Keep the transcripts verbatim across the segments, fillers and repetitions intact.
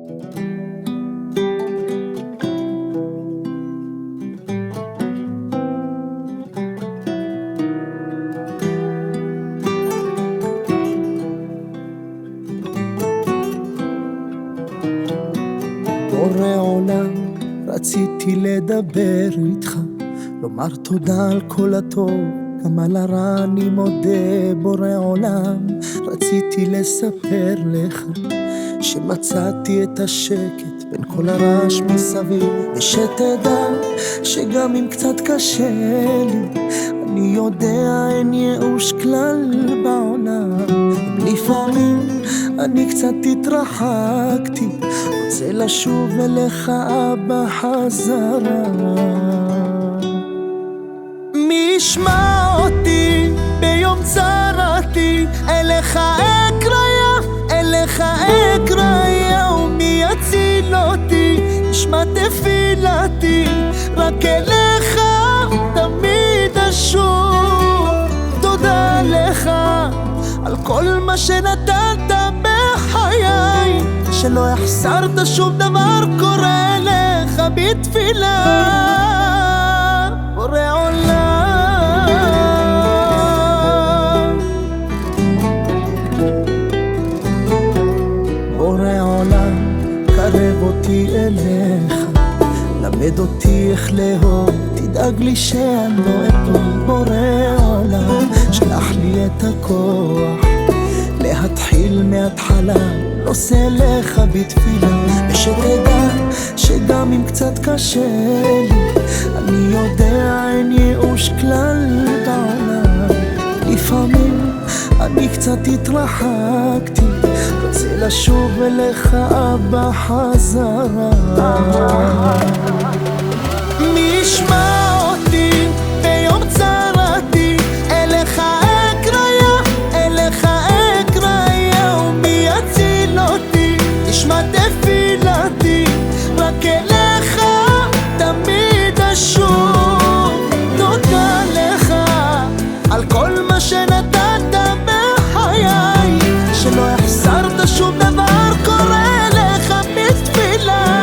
בורא עולם, רציתי לדבר איתך, לומר תודה על כל הטוב, גם על הרע אני מודה. בורא עולם, רציתי לספר לך שמצאתי את השקט בין כל הרעש מסביב, ושתדע שגם אם קצת קשה לי, אני יודע אין ייאוש כלל בעולם. לפעמים אני קצת התרחקתי, רוצה לשוב אליך אבא חזרה. מי ישמע אותי ביום צרתי, אליך אקריה, אליך אקריה. ומי יציל אותי, ישמע תפילתי, רק אליך תמיד אשוב. תודה לך על כל מה שנתת בחיי, שלא יחסרת שום דבר, קורא לך בתפילה. בורא עולם, בורא עולם, קרב אותי אליך, למד אותי איך לאהוב, תדאג לי שאני לא אטוב. בורא עולם, שלח לי את הכוח להתחיל מההתחלה, נושא לך בתפילה. ושתדע שגם אם קצת קשה לי, אני יודע אין ייאוש כלל בעולם. לפעמים אני קצת התרחקתי, רוצה לשוב אליך אבא חזרה. מי ישמע אותי ביום צרתי, אליך אקריה, אליך אקריה. ומי יציל אותי, ישמע תפילתי, רק אליך תמיד אשוב. תודה לך על כל מה שנתת בחיי, שלא יחסרת שום דבר, קורא לך בתפילה.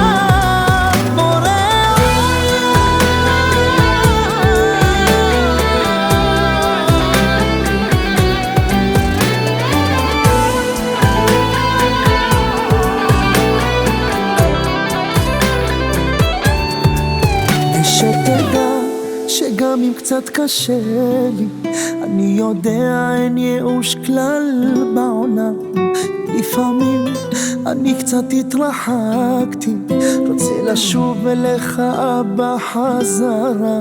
שתדע שגם אם קצת קשה לי, אני יודע אין ייאוש כלל בעולם. לפעמים אני קצת התרחקתי, רוצה לשוב אליך אבא חזרה.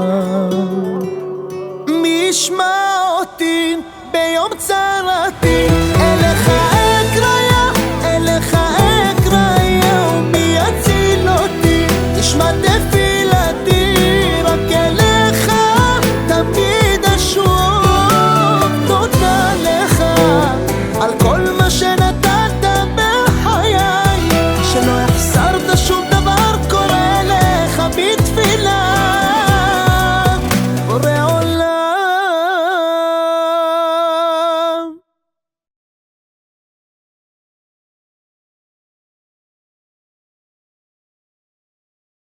מי ישמע אותי ביום צרתי,